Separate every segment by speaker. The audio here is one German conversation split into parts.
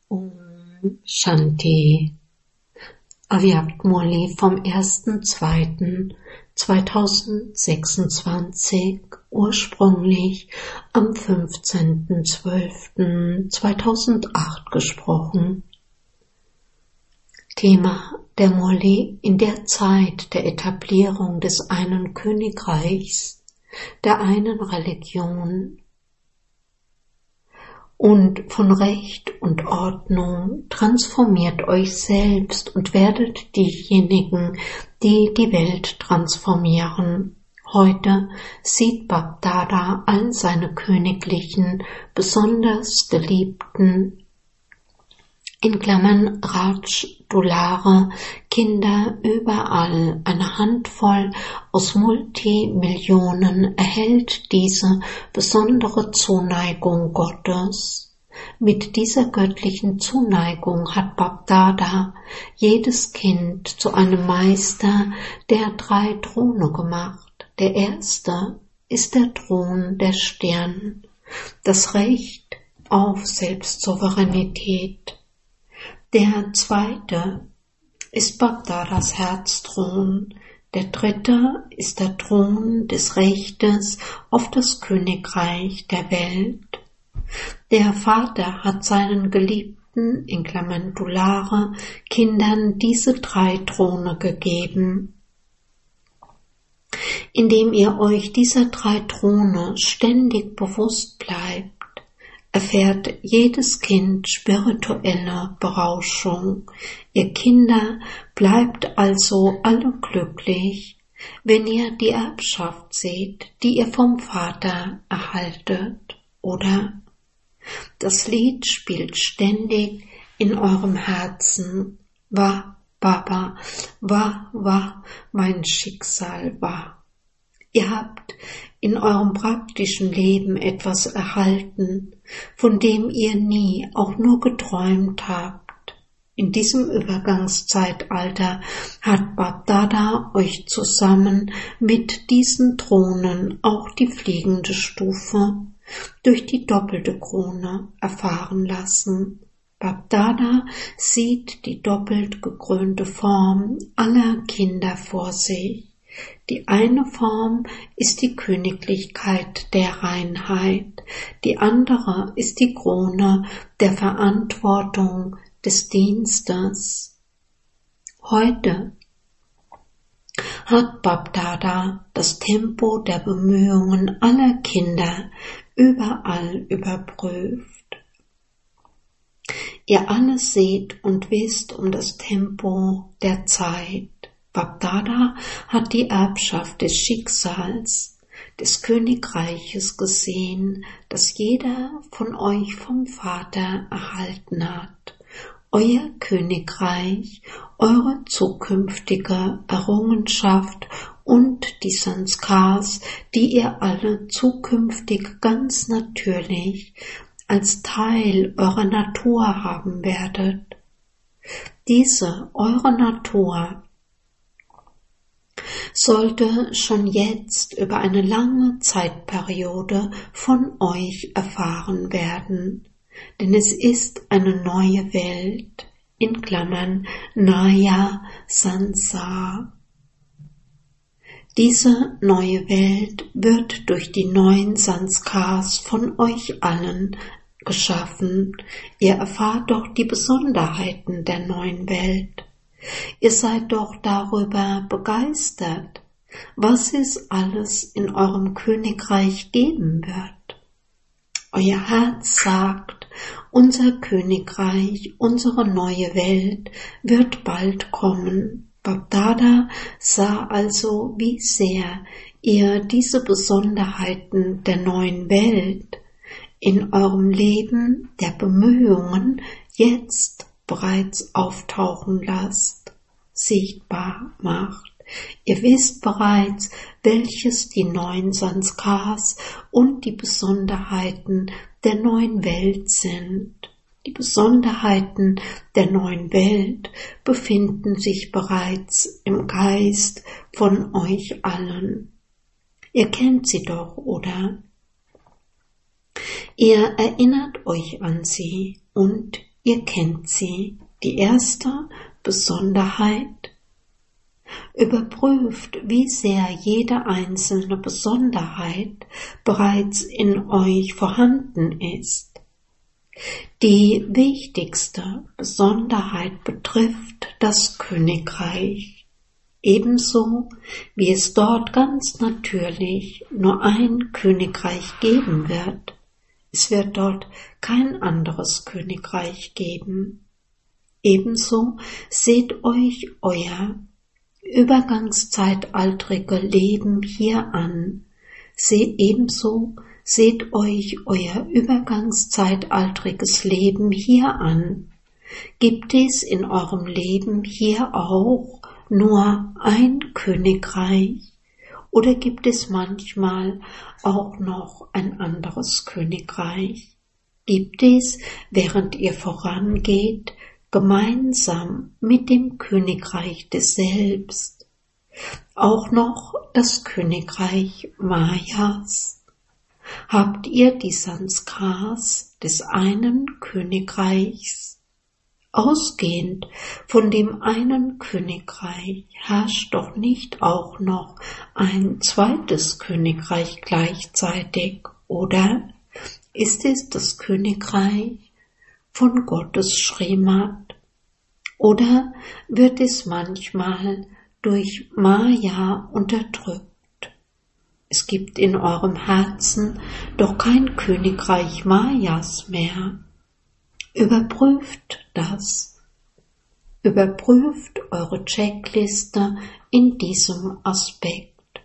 Speaker 1: Om Shanti. Avyakt Murli vom 1.2.2026, ursprünglich am 15.12.2008 gesprochen. Thema der Murli in der Zeit der Etablierung des einen Königreichs, der einen Religion und von Recht und Ordnung. Transformiert euch selbst und werdet diejenigen, die die Welt transformieren. Heute sieht Bap-Dada all seine königlichen, besonders geliebten, in Klammern Raj-Dulare, Kinder überall. Eine Handvoll aus Multimillionen erhält diese besondere Zuneigung Gottes. Mit dieser göttlichen Zuneigung hat Bap-Dada jedes Kind zu einem Meister der 3 Throne gemacht. Der erste ist der Thron der Stirn, das Recht auf Selbstsouveränität. Der zweite ist Bap-Dadas Herzthron. Der dritte ist der Thron des Rechtes auf das Königreich der Welt. Der Vater hat seinen geliebten, in Klammern Dulare, Kindern diese 3 Throne gegeben. Indem ihr euch dieser 3 Throne ständig bewusst bleibt, erfährt jedes Kind spirituelle Berauschung. Ihr Kinder bleibt also alle glücklich, wenn ihr die Erbschaft seht, die ihr vom Vater erhaltet, oder? Das Lied spielt ständig in eurem Herzen. Wah, Baba, wah, wah, mein Schicksal war. Ihr habt in eurem praktischen Leben etwas erhalten, von dem ihr nie auch nur geträumt habt. In diesem Übergangszeitalter hat Bap-Dada euch zusammen mit diesen Thronen auch die fliegende Stufe durch die doppelte Krone erfahren lassen. Bap-Dada sieht die doppelt gekrönte Form aller Kinder vor sich. Die eine Form ist die Königlichkeit der Reinheit, die andere ist die Krone der Verantwortung des Dienstes. Heute hat Bap-Dada das Tempo der Bemühungen aller Kinder überall überprüft. Ihr alle seht und wisst um das Tempo der Zeit. Bap-Dada hat die Erbschaft des Schicksals, des Königreiches gesehen, das jeder von euch vom Vater erhalten hat. Euer Königreich, eure zukünftige Errungenschaft und die Sanskars, die ihr alle zukünftig ganz natürlich als Teil eurer Natur haben werdet. Diese, eure Natur, sollte schon jetzt über eine lange Zeitperiode von euch erfahren werden, denn es ist eine neue Welt, in Klammern Naya Sansar. Diese neue Welt wird durch die 9 Sanskars von euch allen geschaffen. Ihr erfahrt doch die Besonderheiten der neuen Welt. Ihr seid doch darüber begeistert, was es alles in eurem Königreich geben wird. Euer Herz sagt, unser Königreich, unsere neue Welt wird bald kommen. Bap-Dada sah also, wie sehr ihr diese Besonderheiten der neuen Welt in eurem Leben der Bemühungen jetzt bereits auftauchen lasst, sichtbar macht. Ihr wisst bereits, welches die 9 Sanskars und die Besonderheiten der neuen Welt sind. Die Besonderheiten der neuen Welt befinden sich bereits im Geist von euch allen. Ihr kennt sie doch, oder? Ihr erinnert euch an sie und ihr kennt sie. Die erste Besonderheit: Überprüft, wie sehr jede einzelne Besonderheit bereits in euch vorhanden ist. Die wichtigste Besonderheit betrifft das Königreich, ebenso wie es dort ganz natürlich nur ein Königreich geben wird. Es wird dort kein anderes Königreich geben. Ebenso seht euch euer übergangszeitaltrige Leben hier an. Seht euch euer übergangszeitaltriges Leben hier an. Gibt es in eurem Leben hier auch nur ein Königreich oder gibt es manchmal auch noch ein anderes Königreich? Gibt es, während ihr vorangeht, gemeinsam mit dem Königreich des Selbst auch noch das Königreich Mayas? Habt ihr die Sanskars des einen Königreichs? Ausgehend von dem einen Königreich herrscht doch nicht auch noch ein zweites Königreich gleichzeitig, oder? Ist es das Königreich von Gottes Srimad? Oder wird es manchmal durch Maya unterdrückt? Es gibt in eurem Herzen doch kein Königreich Mayas mehr. Überprüft das. Überprüft eure Checkliste in diesem Aspekt.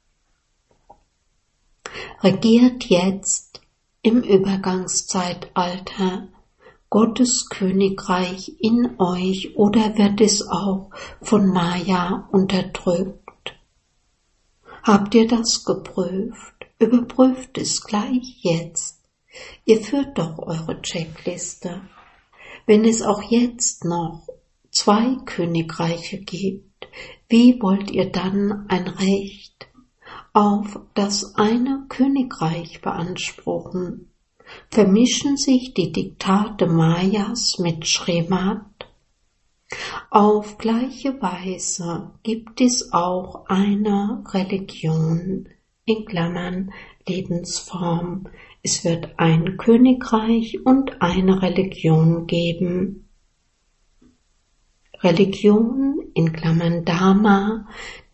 Speaker 1: Regiert jetzt im Übergangszeitalter Gottes Königreich in euch oder wird es auch von Maya unterdrückt? Habt ihr das geprüft? Überprüft es gleich jetzt. Ihr führt doch eure Checkliste. Wenn es auch jetzt noch 2 Königreiche gibt, wie wollt ihr dann ein Recht auf das eine Königreich beanspruchen? Vermischen sich die Diktate Mayas mit Srimad? Auf gleiche Weise gibt es auch eine Religion, in Klammern Lebensform. Es wird ein Königreich und eine Religion geben. Religion, in Klammern Dharma,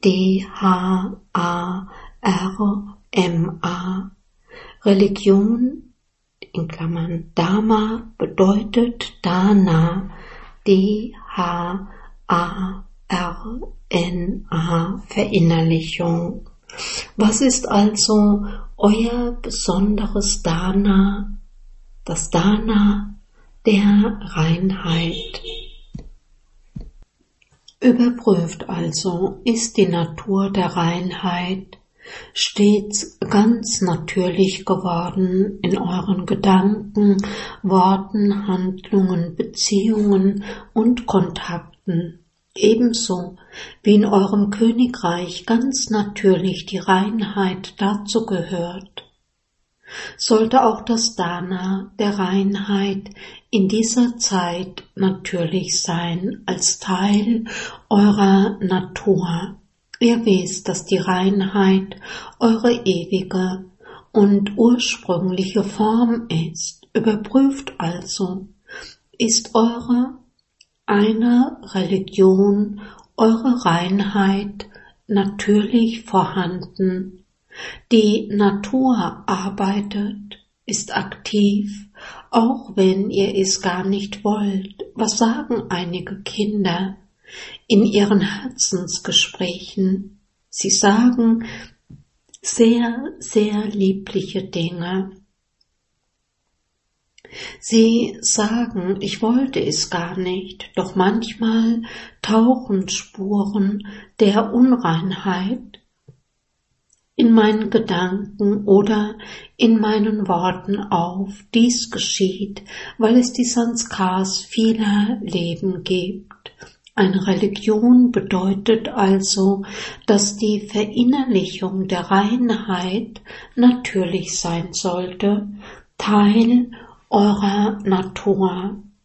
Speaker 1: D-H-A-R-M-A. Religion, in Klammern Dharma, bedeutet Dana, D-H-A-R-N-A, Verinnerlichung. Was ist also euer besonderes Dana? Das Dana der Reinheit. Überprüft also, ist die Natur der Reinheit stets ganz natürlich geworden in euren Gedanken, Worten, Handlungen, Beziehungen und Kontakten, ebenso wie in eurem Königreich ganz natürlich die Reinheit dazu gehört. Sollte auch das Dana der Reinheit in dieser Zeit natürlich sein als Teil eurer Natur. Ihr wisst, dass die Reinheit eure ewige und ursprüngliche Form ist. Überprüft also, ist eure eine Religion, eure Reinheit natürlich vorhanden. Die Natur arbeitet, ist aktiv, auch wenn ihr es gar nicht wollt. Was sagen einige Kinder in ihren Herzensgesprächen? Sie sagen sehr, sehr liebliche Dinge. Sie sagen, ich wollte es gar nicht, doch manchmal tauchen Spuren der Unreinheit in meinen Gedanken oder in meinen Worten auf. Dies geschieht, weil es die Sanskars vieler Leben gibt. Eine Religion bedeutet also, dass die Verinnerlichung der Reinheit natürlich sein sollte, Teil eurer Natur.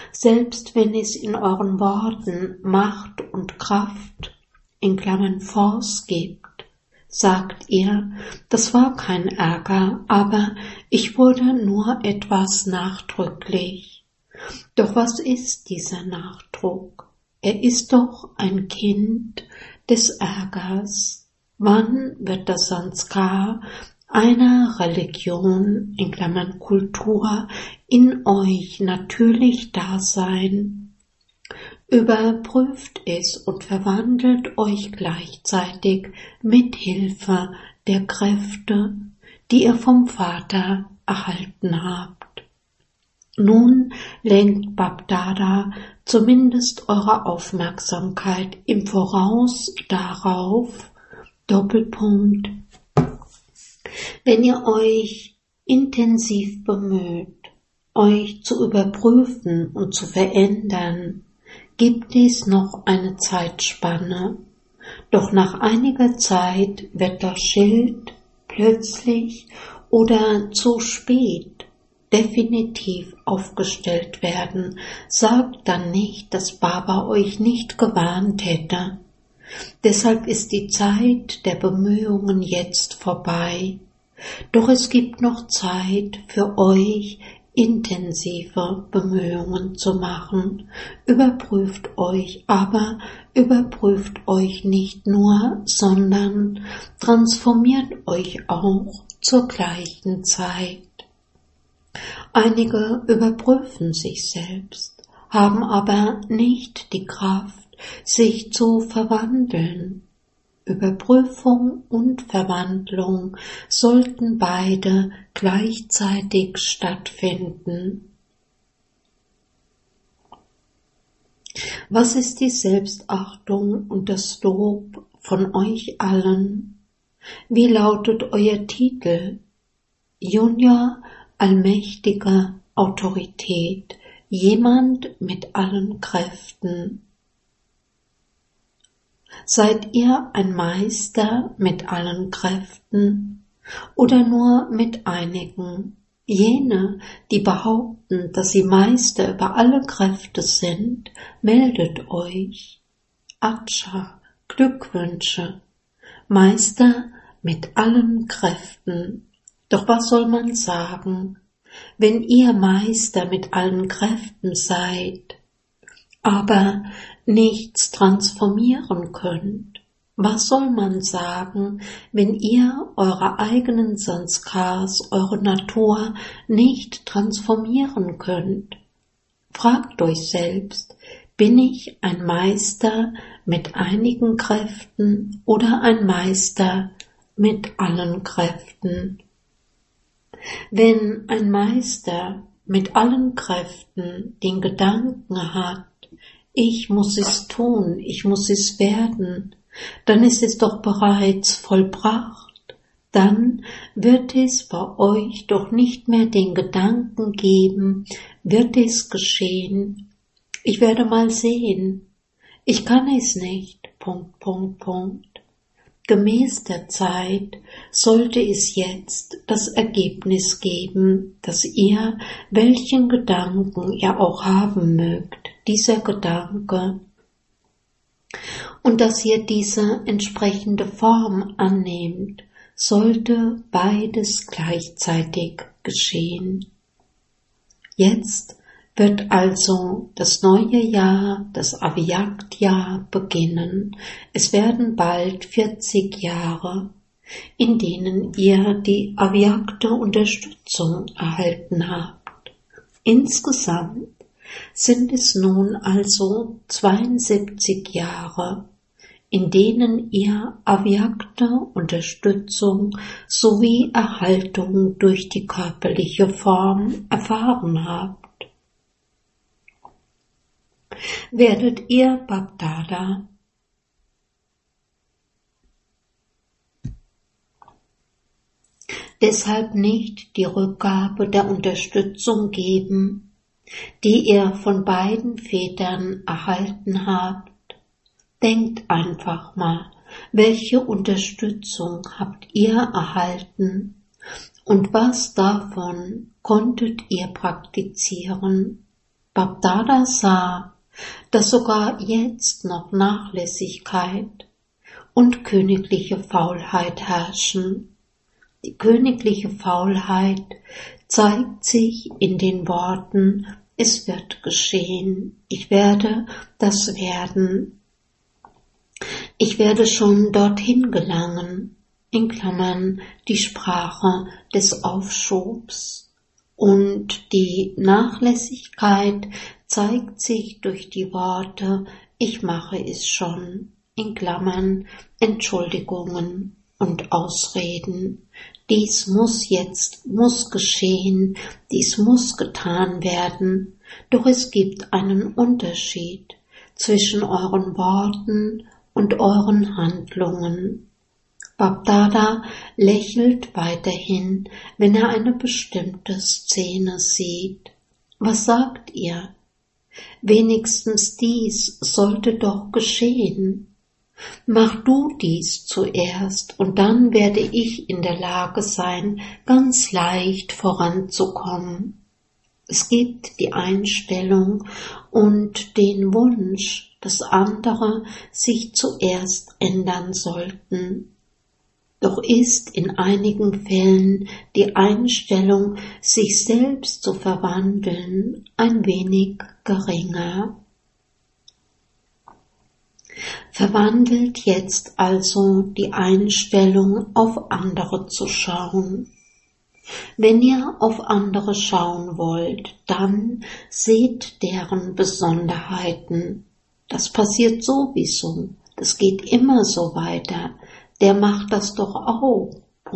Speaker 1: selbst wenn es in euren Worten Macht und Kraft in Klammern Force gibt, sagt ihr, das war kein Ärger, aber ich wurde nur etwas nachdrücklich. Doch was ist dieser Nachdruck? Er ist doch ein Kind des Ärgers. Wann wird das Sanskar einer Religion in Klammern Kultur in euch natürlich da sein? Überprüft es und verwandelt euch gleichzeitig mit Hilfe der Kräfte, die ihr vom Vater erhalten habt. Nun lenkt Bapdada zumindest eure Aufmerksamkeit im Voraus darauf, Doppelpunkt, wenn ihr euch intensiv bemüht, euch zu überprüfen und zu verändern, gibt es noch eine Zeitspanne, doch nach einiger Zeit wird das Schild plötzlich oder zu spät definitiv aufgestellt werden. Sagt dann nicht, dass Baba euch nicht gewarnt hätte. Deshalb ist die Zeit der Bemühungen jetzt vorbei. Doch es gibt noch Zeit für euch, intensive Bemühungen zu machen. Überprüft euch, aber überprüft euch nicht nur, sondern transformiert euch auch zur gleichen Zeit. Einige überprüfen sich selbst, haben aber nicht die Kraft, sich zu verwandeln. Überprüfung und Verwandlung sollten beide gleichzeitig stattfinden. Was ist die Selbstachtung und das Lob von euch allen? Wie lautet euer Titel? Junior allmächtige Autorität, jemand mit allen Kräften. Seid ihr ein Meister mit allen Kräften oder nur mit einigen? Jene, die behaupten, dass sie Meister über alle Kräfte sind, meldet euch. Atscha, Glückwünsche, Meister mit allen Kräften. Doch was soll man sagen, wenn ihr Meister mit allen Kräften seid, aber nichts transformieren könnt? Was soll man sagen, wenn ihr eure eigenen Sanskars, eure Natur nicht transformieren könnt? Fragt euch selbst, bin ich ein Meister mit einigen Kräften oder ein Meister mit allen Kräften? Wenn ein Meister mit allen Kräften den Gedanken hat, ich muss es tun, ich muss es werden, dann ist es doch bereits vollbracht. Dann wird es bei euch doch nicht mehr den Gedanken geben, wird es geschehen, ich werde mal sehen, ich kann es nicht, ... Gemäß der Zeit sollte es jetzt das Ergebnis geben, dass ihr, welchen Gedanken ihr auch haben mögt, dieser Gedanke, und dass ihr diese entsprechende Form annehmt, sollte beides gleichzeitig geschehen. Jetzt wird also das neue Jahr, das Avyakt-Jahr, beginnen. Es werden bald 40 Jahre, in denen ihr die avyakte Unterstützung erhalten habt. Insgesamt sind es nun also 72 Jahre, in denen ihr avyakte Unterstützung sowie Erhaltung durch die körperliche Form erfahren habt. Werdet ihr Bapdada deshalb nicht die Rückgabe der Unterstützung geben, die ihr von beiden Vätern erhalten habt? Denkt einfach mal, welche Unterstützung habt ihr erhalten und was davon konntet ihr praktizieren? Bagdada sah, dass sogar jetzt noch Nachlässigkeit und königliche Faulheit herrschen. Die königliche Faulheit zeigt sich in den Worten: Es wird geschehen, ich werde das werden, ich werde schon dorthin gelangen, in Klammern die Sprache des Aufschubs. Und die Nachlässigkeit zeigt sich durch die Worte: Ich mache es schon, in Klammern Entschuldigungen und Ausreden. Dies muss geschehen, dies muss getan werden, doch es gibt einen Unterschied zwischen euren Worten und euren Handlungen. Bagdada lächelt weiterhin, wenn er eine bestimmte Szene sieht. Was sagt ihr? Wenigstens dies sollte doch geschehen. Mach du dies zuerst, und dann werde ich in der Lage sein, ganz leicht voranzukommen. Es gibt die Einstellung und den Wunsch, dass andere sich zuerst ändern sollten. Doch ist in einigen Fällen die Einstellung, sich selbst zu verwandeln, ein wenig geringer. Verwandelt jetzt also die Einstellung, auf andere zu schauen. Wenn ihr auf andere schauen wollt, dann seht deren Besonderheiten. Das passiert sowieso, das geht immer so weiter. Der macht das doch auch. ...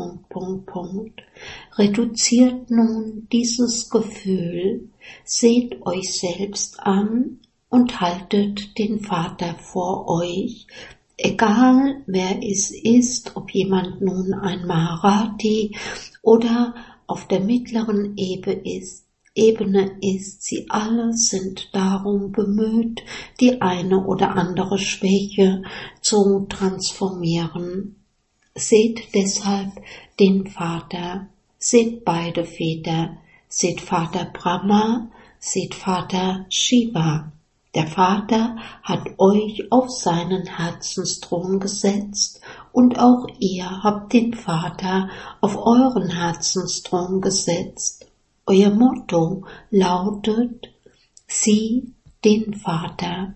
Speaker 1: Reduziert nun dieses Gefühl, seht euch selbst an und haltet den Vater vor euch, egal wer es ist, ob jemand nun ein Maharati oder auf der mittleren Ebene ist, sie alle sind darum bemüht, die eine oder andere Schwäche zu transformieren. Seht deshalb den Vater, seht beide Väter, seht Vater Brahma, seht Vater Shiva. Der Vater hat euch auf seinen Herzensthron gesetzt und auch ihr habt den Vater auf euren Herzensthron gesetzt. Euer Motto lautet: Sieh den Vater.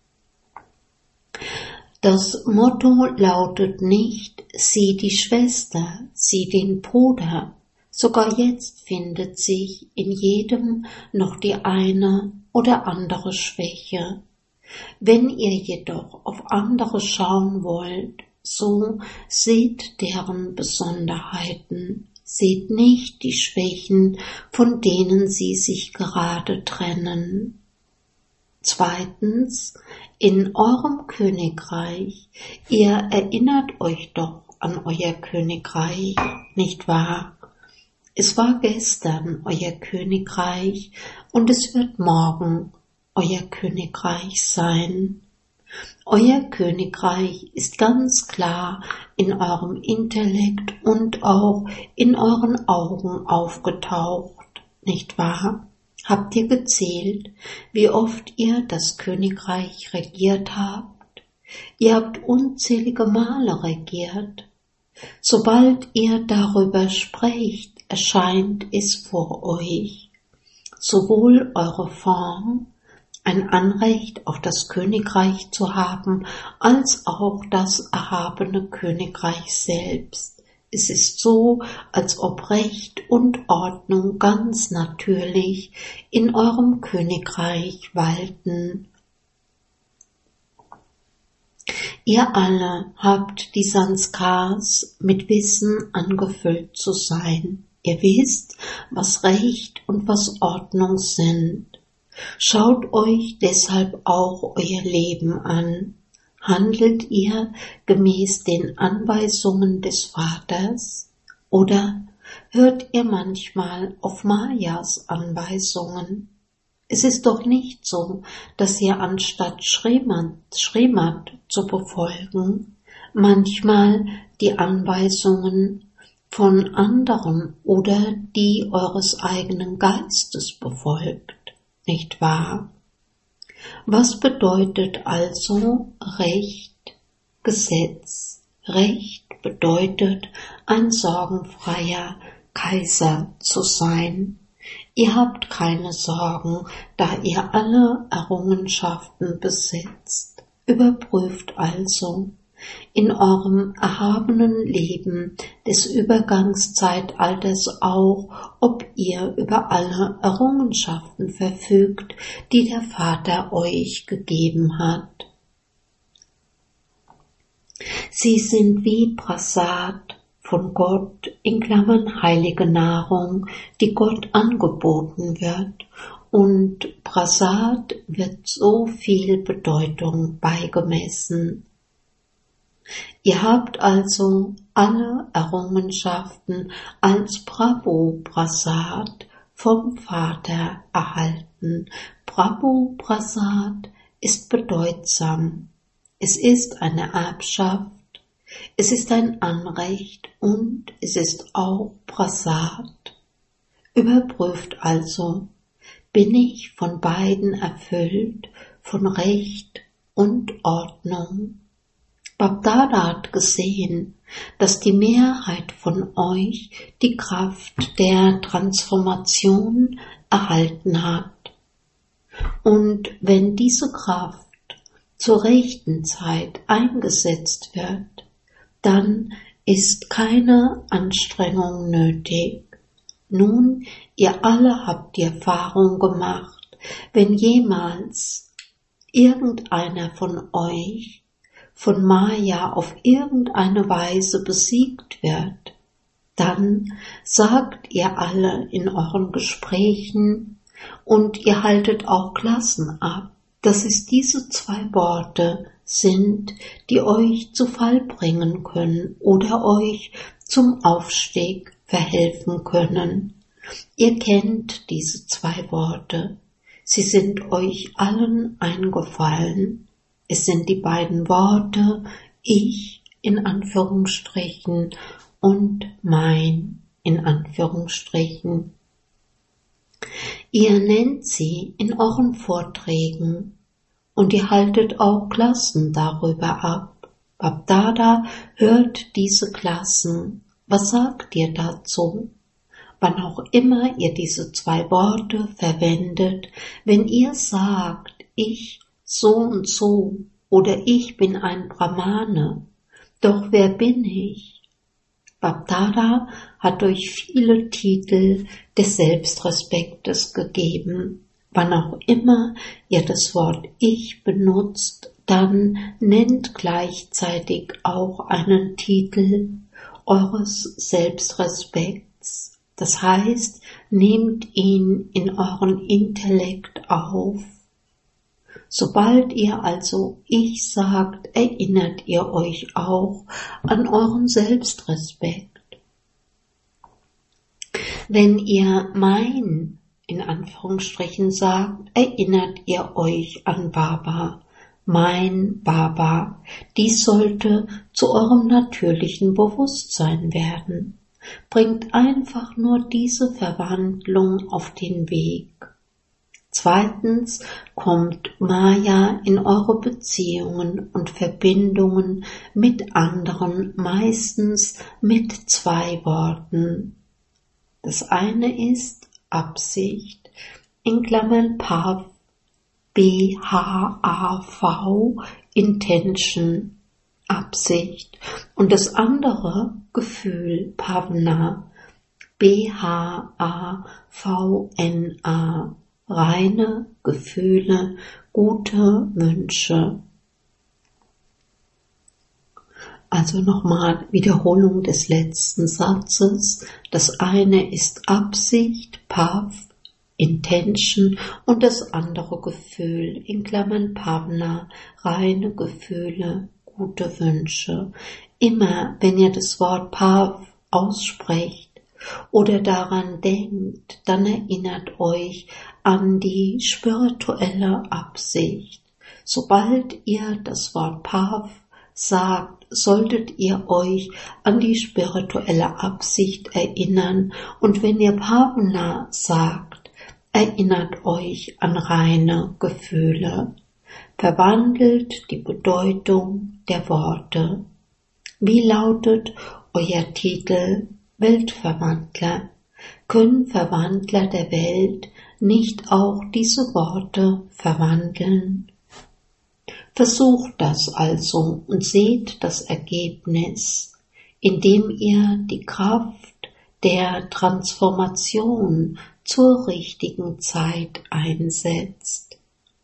Speaker 1: Das Motto lautet nicht: Sieh die Schwester, sieh den Bruder. Sogar jetzt findet sich in jedem noch die eine oder andere Schwäche. Wenn ihr jedoch auf andere schauen wollt, so seht deren Besonderheiten, seht nicht die Schwächen, von denen sie sich gerade trennen. Zweitens, in eurem Königreich, ihr erinnert euch doch an euer Königreich, nicht wahr? Es war gestern euer Königreich und es wird morgen euer Königreich sein. Euer Königreich ist ganz klar in eurem Intellekt und auch in euren Augen aufgetaucht, nicht wahr? Habt ihr gezählt, wie oft ihr das Königreich regiert habt? Ihr habt unzählige Male regiert. Sobald ihr darüber sprecht, erscheint es vor euch. Sowohl eure Form, ein Anrecht auf das Königreich zu haben, als auch das erhabene Königreich selbst. Es ist so, als ob Recht und Ordnung ganz natürlich in eurem Königreich walten. Ihr alle habt die Sanskars mit Wissen angefüllt zu sein. Ihr wisst, was Recht und was Ordnung sind. Schaut euch deshalb auch euer Leben an. Handelt ihr gemäß den Anweisungen des Vaters? Oder hört ihr manchmal auf Mayas Anweisungen? Es ist doch nicht so, dass ihr anstatt Srimad zu befolgen, manchmal die Anweisungen von anderen oder die eures eigenen Geistes befolgt. nicht wahr? Was bedeutet also Recht, Gesetz? Recht bedeutet, ein sorgenfreier Kaiser zu sein. Ihr habt keine Sorgen, da ihr alle Errungenschaften besitzt. Überprüft also in eurem erhabenen Leben des Übergangszeitalters auch, ob ihr über alle Errungenschaften verfügt, die der Vater euch gegeben hat. Sie sind wie Prasad von Gott (heilige Nahrung), die Gott angeboten wird, und Prasad wird so viel Bedeutung beigemessen. Ihr habt also alle Errungenschaften als Prabhu Prasad vom Vater erhalten. Prabhu Prasad ist bedeutsam. Es ist eine Erbschaft, es ist ein Anrecht und es ist auch Prasad. Überprüft also, bin ich von beiden erfüllt, von Recht und Ordnung? Babdada hat gesehen, dass die Mehrheit von euch die Kraft der Transformation erhalten hat. Und wenn diese Kraft zur rechten Zeit eingesetzt wird, dann ist keine Anstrengung nötig. Nun, ihr alle habt die Erfahrung gemacht, wenn jemals irgendeiner von euch von Maya auf irgendeine Weise besiegt wird, dann sagt ihr alle in euren Gesprächen und ihr haltet auch Klassen ab, dass es diese 2 Worte sind, die euch zu Fall bringen können oder euch zum Aufstieg verhelfen können. Ihr kennt diese 2 Worte. Sie sind euch allen eingefallen. Es sind die beiden Worte ich in Anführungsstrichen und mein in Anführungsstrichen. Ihr nennt sie in euren Vorträgen und ihr haltet auch Klassen darüber ab. Babdada hört diese Klassen. Was sagt ihr dazu? Wann auch immer ihr diese 2 Worte verwendet, wenn ihr sagt, ich so und so oder ich bin ein Brahmane, doch wer bin ich? Babdada hat euch viele Titel des Selbstrespektes gegeben. Wann auch immer ihr das Wort Ich benutzt, dann nennt gleichzeitig auch einen Titel eures Selbstrespekts. Das heißt, nehmt ihn in euren Intellekt auf. Sobald ihr also Ich sagt, erinnert ihr euch auch an euren Selbstrespekt. Wenn ihr mein in Anführungsstrichen sagt, erinnert ihr euch an Baba, mein Baba. Dies sollte zu eurem natürlichen Bewusstsein werden. Bringt einfach nur diese Verwandlung auf den Weg. Zweitens kommt Maya in eure Beziehungen und Verbindungen mit anderen meistens mit 2 Worten. Das eine ist Absicht, in Klammern Pav, B-H-A-V, Intention, Absicht. Und das andere Gefühl, Bhavna, B-H-A-V-N-A, reine Gefühle, gute Wünsche. Also nochmal Wiederholung des letzten Satzes. Das eine ist Absicht, Pav, Intention, und das andere Gefühl, in Klammern Bhavna, reine Gefühle, gute Wünsche. Immer wenn ihr das Wort Pav aussprecht oder daran denkt, dann erinnert euch an die spirituelle Absicht. Sobald ihr das Wort Pav sagt, solltet ihr euch an die spirituelle Absicht erinnern, und wenn ihr Bhavna sagt, Erinnert euch an reine Gefühle. Verwandelt die Bedeutung der Worte. Wie lautet euer Titel? Weltverwandler. Können Verwandler der Welt nicht auch diese Worte verwandeln? Versucht das also und seht das Ergebnis, indem ihr die Kraft der Transformation zur richtigen Zeit einsetzt.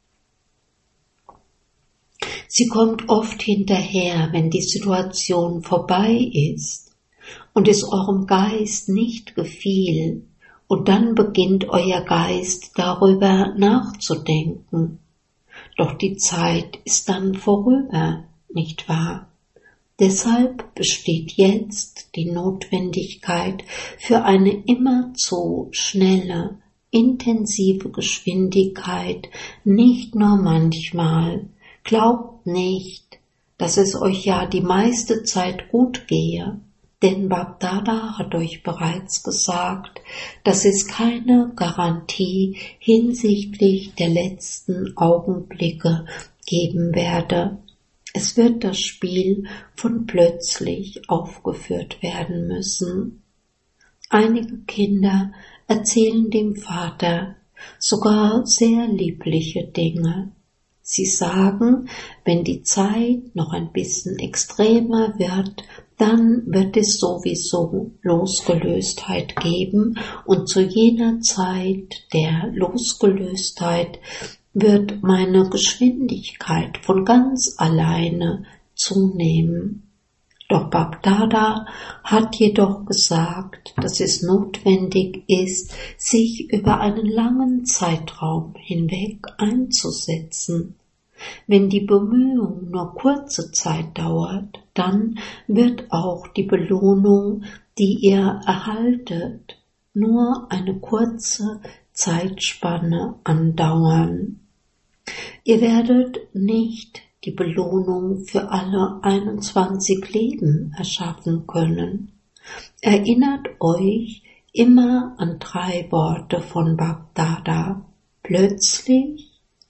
Speaker 1: Sie kommt oft hinterher, wenn die Situation vorbei ist und es eurem Geist nicht gefiel, und dann beginnt euer Geist darüber nachzudenken. Doch die Zeit ist dann vorüber, nicht wahr? Deshalb besteht jetzt die Notwendigkeit für eine immerzu schnelle, intensive Geschwindigkeit, nicht nur manchmal. Glaubt nicht, dass es euch ja die meiste Zeit gut gehe, denn Bab-Dada hat euch bereits gesagt, dass es keine Garantie hinsichtlich der letzten Augenblicke geben werde. Es wird das Spiel von plötzlich aufgeführt werden müssen. Einige Kinder erzählen dem Vater sogar sehr liebliche Dinge. Sie sagen, wenn die Zeit noch ein bisschen extremer wird, dann wird es sowieso Losgelöstheit geben und zu jener Zeit der Losgelöstheit wird meine Geschwindigkeit von ganz alleine zunehmen. Doch Bab-Dada hat jedoch gesagt, dass es notwendig ist, sich über einen langen Zeitraum hinweg einzusetzen. Wenn die Bemühung nur kurze Zeit dauert, dann wird auch die Belohnung, die ihr erhaltet, nur eine kurze Zeitspanne andauern. Ihr werdet nicht die Belohnung für alle 21 Leben erschaffen können. Erinnert euch immer an 3 Worte von Bab-Dada: plötzlich,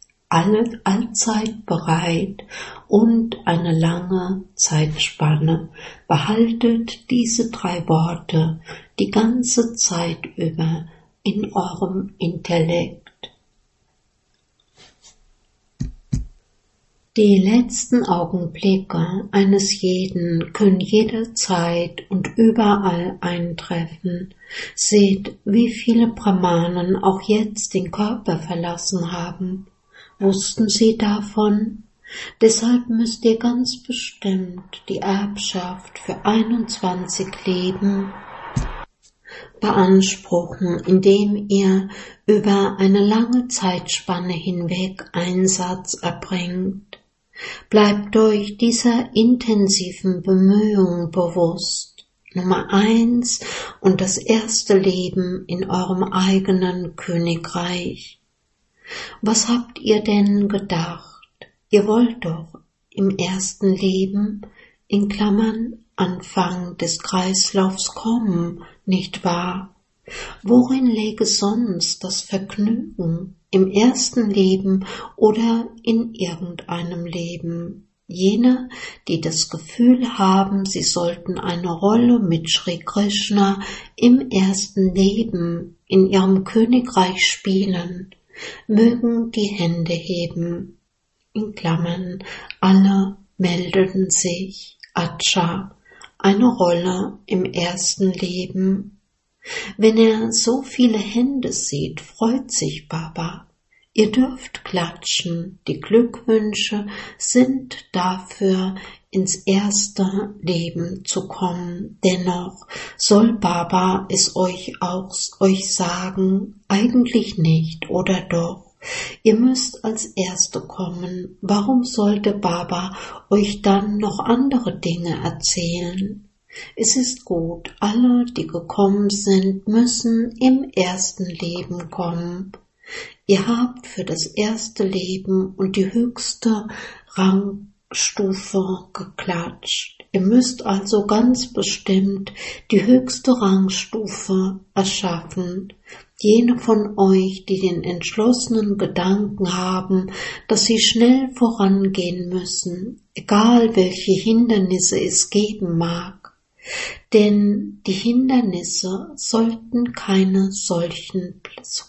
Speaker 1: allzeit bereit und eine lange Zeitspanne. Behaltet diese 3 Worte die ganze Zeit über in eurem Intellekt. Die letzten Augenblicke eines jeden können jederzeit und überall eintreffen. Seht, wie viele Brahmanen auch jetzt den Körper verlassen haben. Wussten sie davon? Deshalb müsst ihr ganz bestimmt die Erbschaft für 21 Leben beanspruchen, indem ihr über eine lange Zeitspanne hinweg Einsatz erbringt. Bleibt euch dieser intensiven Bemühung bewusst. Nummer 1 und das erste Leben in eurem eigenen Königreich. Was habt ihr denn gedacht? Ihr wollt doch im ersten Leben, in Klammern Anfang des Kreislaufs kommen, nicht wahr? Worin läge sonst das Vergnügen? Im ersten Leben oder in irgendeinem Leben? Jene, die das Gefühl haben, sie sollten eine Rolle mit Shri Krishna im ersten Leben in ihrem Königreich spielen, mögen die Hände heben. In Klammern, alle meldeten sich. Acha, eine Rolle im ersten Leben. Wenn er so viele Hände sieht, freut sich Baba. Ihr dürft klatschen, die Glückwünsche sind dafür, ins erste Leben zu kommen. Dennoch soll Baba es euch sagen, eigentlich nicht, oder doch? Ihr müsst als Erste kommen. Warum sollte Baba euch dann noch andere Dinge erzählen? Es ist gut, alle, die gekommen sind, müssen im ersten Leben kommen. Ihr habt für das erste Leben und die höchste Rangstufe geklatscht. Ihr müsst also ganz bestimmt die höchste Rangstufe erschaffen. Jene von euch, die den entschlossenen Gedanken haben, dass sie schnell vorangehen müssen, egal welche Hindernisse es geben mag. Denn die Hindernisse sollten keine solchen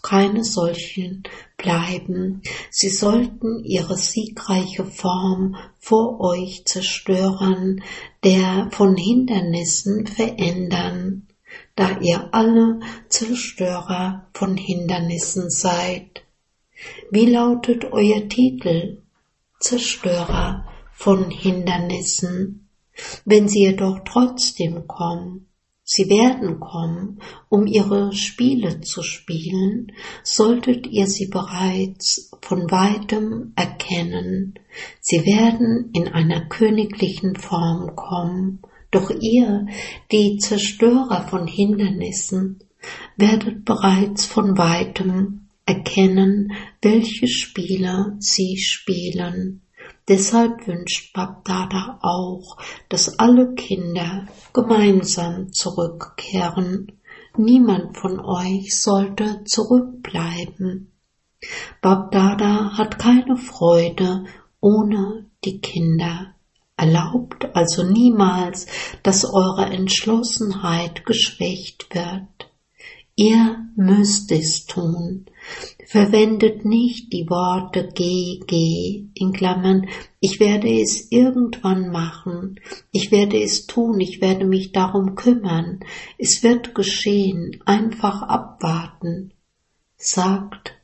Speaker 1: bleiben. Sie sollten ihre siegreiche Form vor euch zerstören, der von Hindernissen verändern, da ihr alle Zerstörer von Hindernissen seid. Wie lautet euer Titel? Zerstörer von Hindernissen. Wenn sie jedoch trotzdem kommen, sie werden kommen, um ihre Spiele zu spielen, solltet ihr sie bereits von weitem erkennen. Sie werden in einer königlichen Form kommen, doch ihr, die Zerstörer von Hindernissen, werdet bereits von weitem erkennen, welche Spiele sie spielen. Deshalb wünscht Bab-Dada auch, dass alle Kinder gemeinsam zurückkehren. Niemand von euch sollte zurückbleiben. Bab-Dada hat keine Freude ohne die Kinder. Erlaubt also niemals, dass eure Entschlossenheit geschwächt wird. Ihr müsst es tun. Verwendet nicht die Worte geh, in Klammern, ich werde es irgendwann machen, ich werde es tun, ich werde mich darum kümmern, es wird geschehen, einfach abwarten. Sagt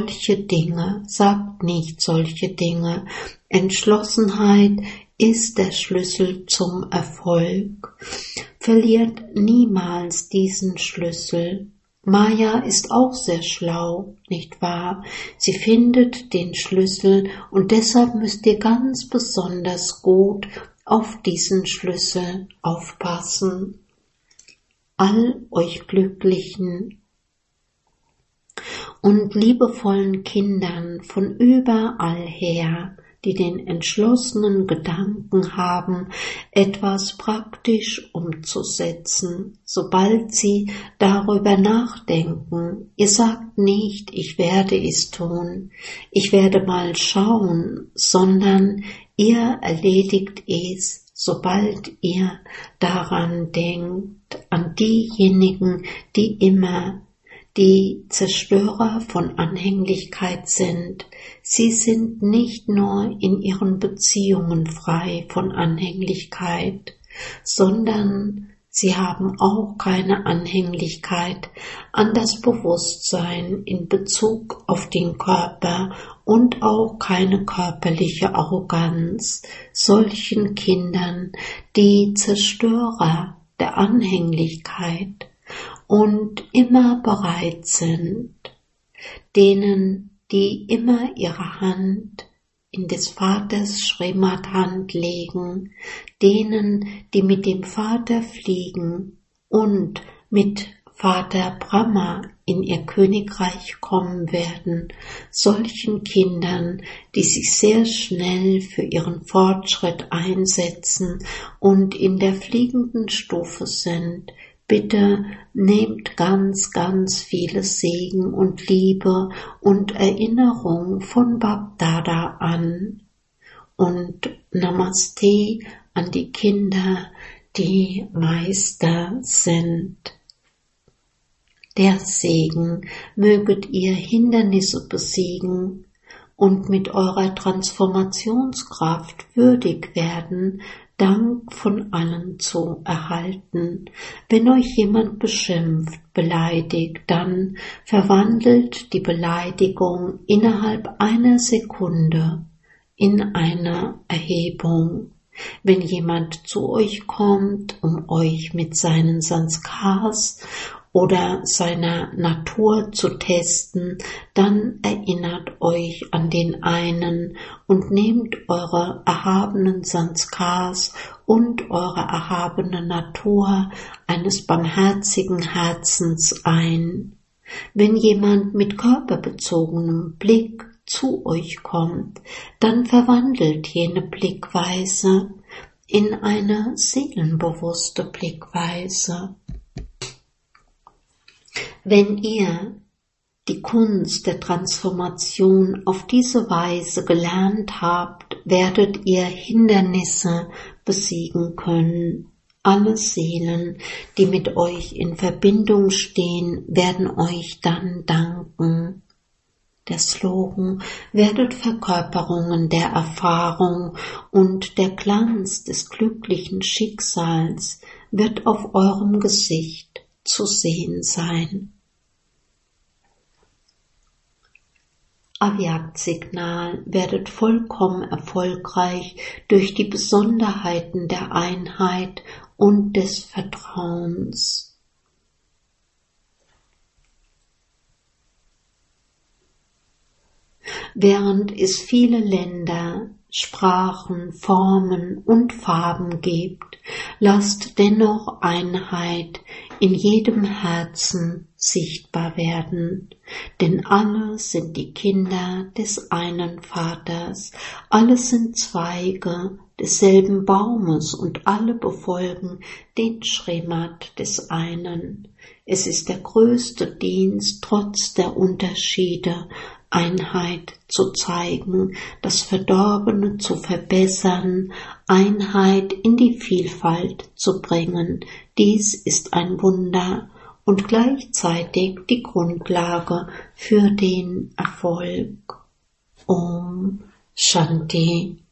Speaker 1: nicht solche Dinge. Entschlossenheit ist der Schlüssel zum Erfolg. Verliert niemals diesen Schlüssel. Maya ist auch sehr schlau, nicht wahr? Sie findet den Schlüssel und deshalb müsst ihr ganz besonders gut auf diesen Schlüssel aufpassen. All euch glücklichen und liebevollen Kindern von überall her, die den entschlossenen Gedanken haben, etwas praktisch umzusetzen, sobald sie darüber nachdenken. Ihr sagt nicht, ich werde es tun, ich werde mal schauen, sondern ihr erledigt es, sobald ihr daran denkt, an diejenigen, die immer die Zerstörer von Anhänglichkeit sind. Sie sind nicht nur in ihren Beziehungen frei von Anhänglichkeit, sondern sie haben auch keine Anhänglichkeit an das Bewusstsein in Bezug auf den Körper und auch keine körperliche Arroganz. Solchen Kindern, die Zerstörer der Anhänglichkeit und immer bereit sind, denen, die immer ihre Hand in des Vaters Srimad-Hand legen, denen, die mit dem Vater fliegen und mit Vater Brahma in ihr Königreich kommen werden, solchen Kindern, die sich sehr schnell für ihren Fortschritt einsetzen und in der fliegenden Stufe sind. Bitte nehmt ganz, ganz viele Segen und Liebe und Erinnerung von Bab-Dada an. Und Namaste an die Kinder, die Meister sind. Der Segen, möget ihr Hindernisse besiegen und mit eurer Transformationskraft würdig werden, Dank von allen zu erhalten. Wenn euch jemand beschimpft, beleidigt, dann verwandelt die Beleidigung innerhalb einer Sekunde in eine Erhebung. Wenn jemand zu euch kommt, um euch mit seinen Sanskars oder seiner Natur zu testen, dann erinnert euch an den einen und nehmt eure erhabenen Sanskars und eure erhabene Natur eines barmherzigen Herzens ein. Wenn jemand mit körperbezogenem Blick zu euch kommt, dann verwandelt jene Blickweise in eine seelenbewusste Blickweise. Wenn ihr die Kunst der Transformation auf diese Weise gelernt habt, werdet ihr Hindernisse besiegen können. Alle Seelen, die mit euch in Verbindung stehen, werden euch dann danken. Der Slogan: werdet Verkörperungen der Erfahrung und der Glanz des glücklichen Schicksals wird auf eurem Gesicht zu sehen sein. Avyakt-Signal: werdet vollkommen erfolgreich durch die Besonderheiten der Einheit und des Vertrauens. Während es viele Länder, Sprachen, Formen und Farben gibt, lasst dennoch Einheit in jedem Herzen sichtbar werden, denn alle sind die Kinder des einen Vaters, alle sind Zweige desselben Baumes und alle befolgen den Srimat des einen. Es ist der größte Dienst, trotz der Unterschiede Einheit zu zeigen, das Verdorbene zu verbessern, Einheit in die Vielfalt zu bringen. Dies ist ein Wunder und gleichzeitig die Grundlage für den Erfolg. Om Shanti.